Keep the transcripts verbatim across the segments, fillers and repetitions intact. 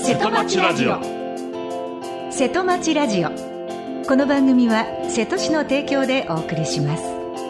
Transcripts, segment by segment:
瀬戸町ラジオ。瀬戸町ラジオ、この番組は瀬戸市の提供でお送りします。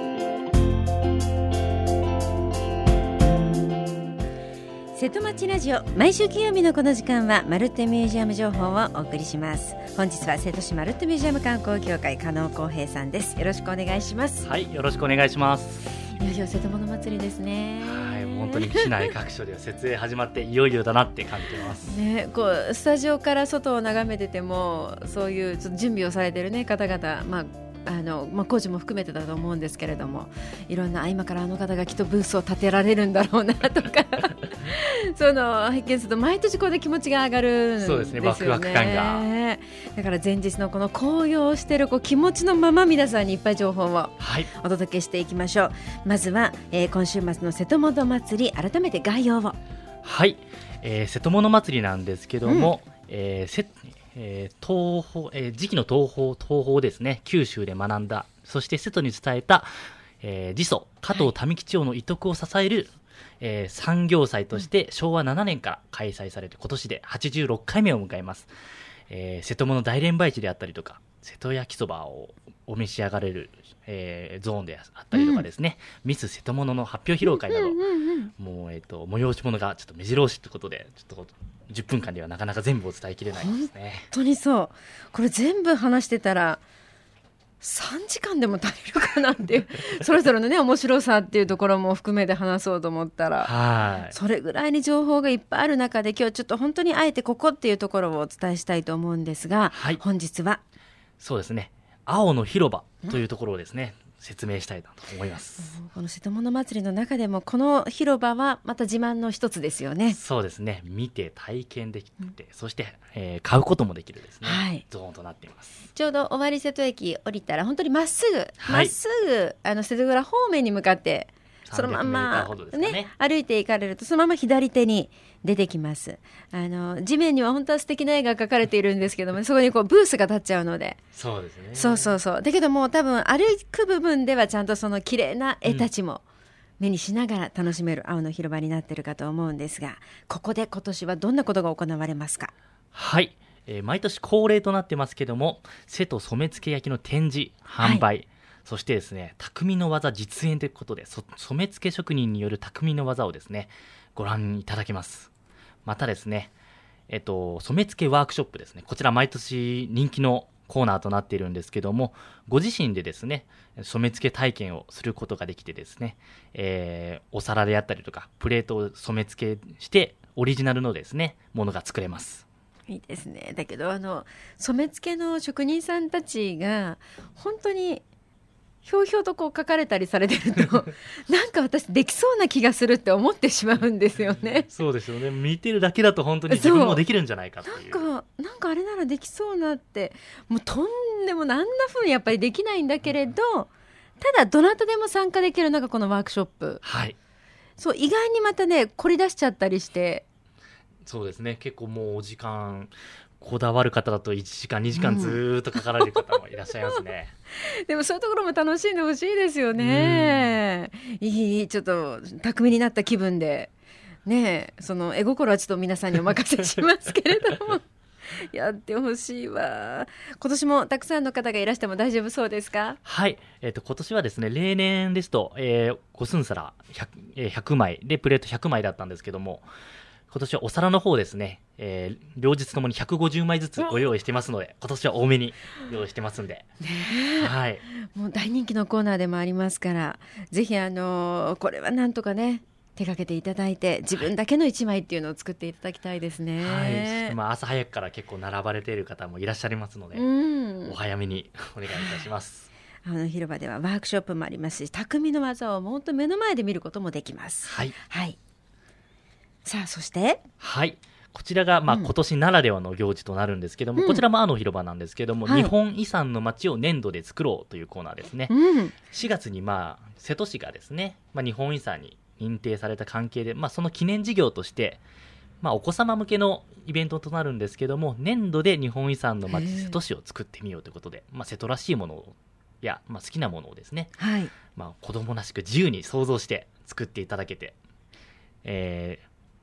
瀬戸町ラジオ、毎週金曜日のこの時間はマルテミュージアム情報をお送りします。本日は瀬戸市マルテミュージアム観光協会加納光平さんです。よろしくお願いします。 はい、よろしくお願いします。 いよいよ瀬戸物祭りですね。 はい、本当に市内各所では設営始まっていよいよだなって感じてます、 ね、こうスタジオから外を眺めててもそういうちょっと準備をされてる、ね、方々、まああのまあ、工事も含めてだと思うんですけれども、いろんな今からあの方がきっとブースを立てられるんだろうなとかその拝見すると毎年こうで気持ちが上がるんですよね。 そうですね、ワクワク感が。 だから前日のこの紅葉をしているこう気持ちのまま皆さんにいっぱい情報をお届けしていきましょう、はい、まずは、えー、今週末の瀬戸物祭り、改めて概要を。 はい、えー、瀬戸物祭りなんですけども、うんえーせえー東方えー、時期の東方東方ですね、九州で学んだ、そして瀬戸に伝えた、えー、次祖加藤民吉王の遺徳を支える、はいえー、産業祭として昭和ななねんから開催されて、今年ではちじゅうろっかいめを迎えます。えー、瀬戸物大連梅市であったりとか、瀬戸焼きそばをお召し上がれる、えー、ゾーンであったりとかですね、うん、ミス瀬戸物の発表披露会など、うんうんうん、もう、えーと、催し物がちょっと目白押しということで、ちょっとじゅっぷんかんではなかなか全部を伝えきれないですね。 本当にそう。これ全部話してたらさんじかんでも足りるかなっていうそれぞれのね面白さっていうところも含めて話そうと思ったら、はいそれぐらいに情報がいっぱいある中で、今日ちょっと本当にあえてここっていうところをお伝えしたいと思うんですが、はい、本日はそうですね、青の広場というところをですね、説明したいなと思います。 この瀬戸物祭りの中でもこの広場はまた自慢の一つですよね。 そうですね、見て体験できて、うん、そして、えー、買うこともできるですね、はい、ゾーンとなっています。 ちょうど尾張瀬戸駅降りたら本当にまっすぐまっすぐあの瀬戸倉方面に向かってそのまんま、ねね、歩いていかれるとそのまま左手に出てきます。あの地面には本当は素敵な絵が描かれているんですけども、そこにこうブースが立っちゃうので。 そうですね。 そうそうそうだけども多分歩く部分ではちゃんとその綺麗な絵たちも目にしながら楽しめる青の広場になっているかと思うんですが、ここで今年はどんなことが行われますか？ はい、えー、毎年恒例となってますけども、瀬戸染付焼きの展示販売、はいそしてですね、匠の技実演ということで、染付職人による匠の技をですね、ご覧いただけます。またですね、えっと、染付ワークショップですね、こちら毎年人気のコーナーとなっているんですけども、ご自身でですね、染付体験をすることができてですね、えー、お皿であったりとか、プレートを染付して、オリジナルのですね、ものが作れます。 いいですね。だけど、あの、染付の職人さんたちが、本当に、ひょうひょうとこう書かれたりされてるとなんか私できそうな気がするって思ってしまうんですよね。 そうですよね。見てるだけだと本当に自分もできるんじゃないかっていう。 なんか、なんかあれならできそうなって、もうとんでもなんな風にやっぱりできないんだけれど、ただどなたでも参加できるのがこのワークショップ。 はい。 そう意外にまたね凝り出しちゃったりして。 そうですね。結構もうお時間こだわる方だといちじかんにじかんずっとかかられる方もいらっしゃいますね、 うん、でもそういうところも楽しんでほしいですよね。いいちょっと巧みになった気分でね、その絵心はちょっと皆さんにお任せしますけれどもやってほしいわ。今年もたくさんの方がいらしても大丈夫そうですか？ はい、えー、と今年はですね、例年ですと、えー、ご寸皿 ひゃく、えー、ひゃくまいでプレートひゃくまいだったんですけども、今年はお皿の方ですね、えー、両日ともにひゃくごじゅうまいずつご用意してますので、今年は多めに用意してますんで、 ね、はい、もう大人気のコーナーでもありますから、ぜひあのー、これはなんとかね手掛けていただいて、自分だけのいちまいっていうのを作っていただきたいですね。 はい、まあ、朝早くから結構並ばれている方もいらっしゃいますので、うん、お早めにお願いいたします。 あの広場ではワークショップもありますし、匠の技を本当目の前で見ることもできます。 はい、 はい、さあそしてはいこちらがまあ今年ならではの行事となるんですけども、うん、こちらもあの広場なんですけども、はい、日本遺産の街を粘土で作ろうというコーナーですね、うん、しがつにまあ瀬戸市がですね、まあ、日本遺産に認定された関係で、まあ、その記念事業として、まあ、お子様向けのイベントとなるんですけども、粘土で日本遺産の街瀬戸市を作ってみようということで、まあ、瀬戸らしいものや、まあ、好きなものをですね、はいまあ、子供らしく自由に想像して作っていただけて、えー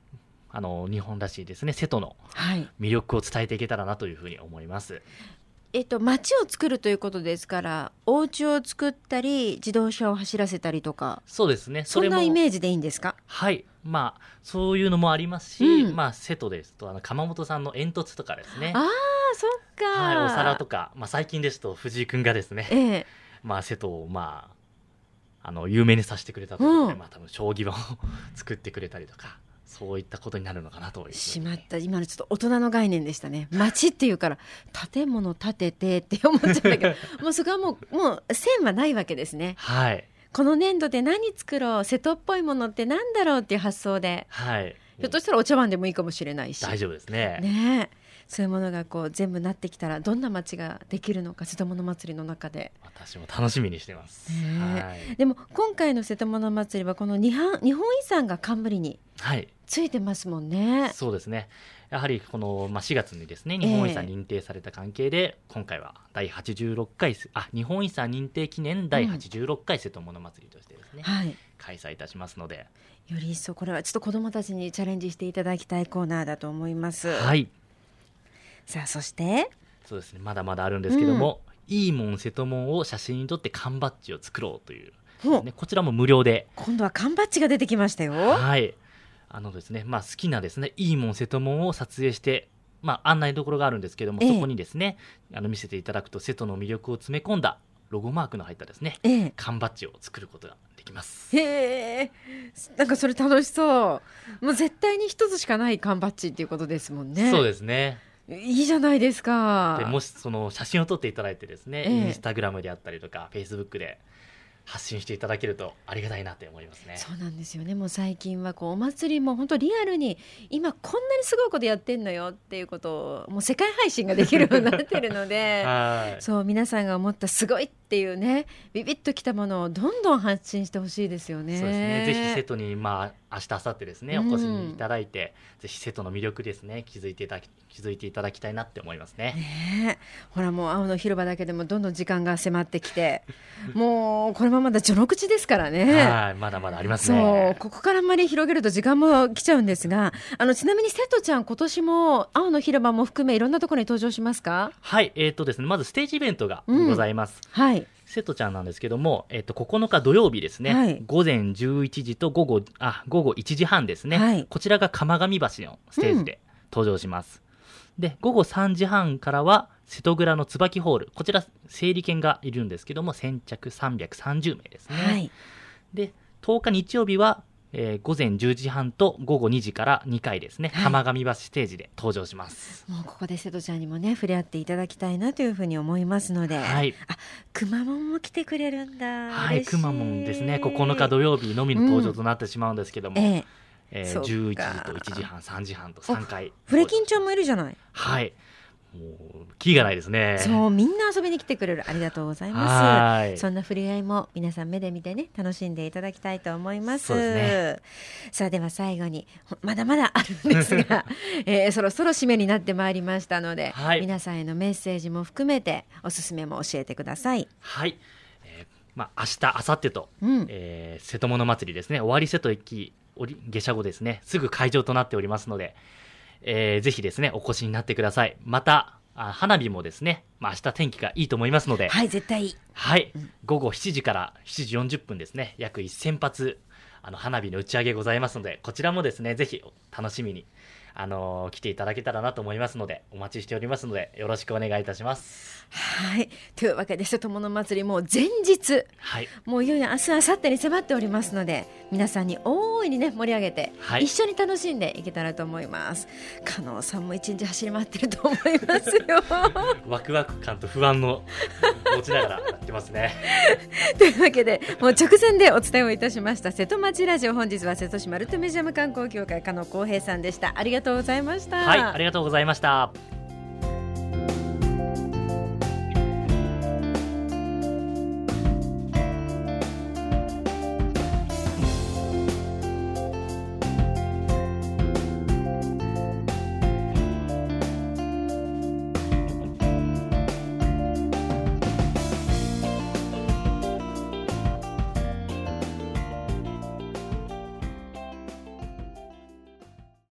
あの日本らしいですね瀬戸の魅力を伝えていけたらなというふうに思います。はい、 えっと、街を作るということですからお家を作ったり自動車を走らせたりとか。 そうですね、 それもそんなイメージでいいんですか？ はい、まあ、そういうのもありますし、うん、まあ、瀬戸ですとあの鎌本さんの煙突とかですね。 あーそっか、 はい、お皿とか、まあ、最近ですと藤井君がですね、ええ、まあ、瀬戸を、まあ、あの有名にさせてくれたということで、うん、まあ、多分将棋盤を作ってくれたりとかそういったことになるのかなという。 しまった、今のちょっと大人の概念でしたね。町っていうから建物建ててって思っちゃうんだけどもうそこはもう、もう線はないわけですね。 はい、 この年度で何作ろう、瀬戸っぽいものってなんだろうっていう発想で、 はい、 ひょっとしたらお茶碗でもいいかもしれないし。 大丈夫ですね。 ねえ、そういうものがこう全部なってきたらどんな街ができるのか、瀬戸物祭りの中で。 私も楽しみにしてます。 はい、でも今回の瀬戸物祭りはこの日本、日本遺産が冠についてますもんね。 はい、そうですね、やはりこの、まあ、しがつにですね日本遺産認定された関係で、えー、今回は第はちじゅうろっかいあ日本遺産認定記念第はちじゅうろっかい瀬戸物祭りとしてですね、うん、はい、開催いたしますので、 より一層これはちょっと子どもたちにチャレンジしていただきたいコーナーだと思います。 はい、 さあそしてそうですね、まだまだあるんですけども、うん、いいもん瀬戸門を写真に撮って缶バッジを作ろうという、ね、こちらも無料で。 今度は缶バッジが出てきましたよ。 はい、あのですね、まあ、好きなですねいいもん瀬戸門を撮影して、まあ、案内どころがあるんですけども、ええ、そこにですねあの見せていただくと瀬戸の魅力を詰め込んだロゴマークの入ったですね、ええ、缶バッジを作ることができます。 へえ、なんかそれ楽しそう。もう絶対に一つしかない缶バッジっていうことですもんね。 そうですね、 いいじゃないですか。 でもしその写真を撮っていただいてですね、ええ、インスタグラムであったりとかフェイスブックで発信していただけるとありがたいなって思いますね。 そうなんですよね。もう最近はこうお祭りも本当リアルに今こんなにすごいことやってんのよっていうことをもう世界配信ができるようになってるのではい、そう皆さんが思ったすごいっていうねビビッときたものをどんどん発信してほしいですよね。 そうですね、ぜひ瀬戸に、まあ、明日明後日ですねお越しいただいて、うん、ぜひ瀬戸の魅力ですね気づいていただき気づいていただきたいなって思いますね。 ね、ほらもう青の広場だけでもどんどん時間が迫ってきてもうこれもまだ序の口ですからね。 はい、まだまだありますね。 そうここからあんまり広げると時間も来ちゃうんですが、あのちなみに瀬戸ちゃん今年も青の広場も含めいろんなところに登場しますか？ はい、えーとですね、まずステージイベントがございます。 うん、はい、 瀬戸ちゃんなんですけども、えー、とここのか土曜日ですね、はい、午前じゅういちじと午後あ午後いちじはんですね、はい、こちらが釜上橋のステージで登場します。うん、で午後さんじはんからは瀬戸蔵の椿ホール、こちら整理券がいるんですけども先着さんびゃくさんじゅうめいですね。はい、でとおか日曜日は、えー、午前じゅうじはんと午後にじからにかいですね、はい、釜上橋ステージで登場します。 もうここで瀬戸ちゃんにもね触れ合っていただきたいなというふうに思いますので、はい、あくまモンも来てくれるんだ。 はい、くまモンですねここのか土曜日のみの登場となってしまうんですけども、うん、えーえー、じゅういちじといちじはんさんじはんとさんかい。 フレキンちゃんもいるじゃない。 はい、もうキリがないですね。 そうみんな遊びに来てくれる、ありがとうございます。そんな触れ合いも皆さん目で見てね楽しんでいただきたいと思います。そうですね。さあでは最後にまだまだあるんですが、えー、そろそろ締めになってまいりましたので、はい、皆さんへのメッセージも含めておすすめも教えてください。 はい、えーまあ、明日明後日と、うんえー、瀬戸物祭りですね、終わり瀬戸駅下車後ですねすぐ会場となっておりますので、えー、ぜひですねお越しになってください。またあ花火もですね、まあ、明日天気がいいと思いますので、 はい絶対いい、 はい、うん、午後しちじからしちじよんじゅっぷんですね約せんぱつあの花火の打ち上げございますので、こちらもですねぜひ楽しみにあのー、来ていただけたらなと思いますのでお待ちしておりますのでよろしくお願いいたします。 はい、というわけで瀬戸物祭りもう前日、はい、もういよいよ明日明後日に迫っておりますので皆さんに大いにね盛り上げて、はい、一緒に楽しんでいけたらと思います。加納さんも一日走り回ってると思いますよワクワク感と不安の持ちながらやってますねというわけでもう直前でお伝えをいたしました瀬戸町ラジオ、本日は瀬戸市マルトミュージアム観光協会加納浩平さんでした。ありがとうございました。 はい、ありがとうございました。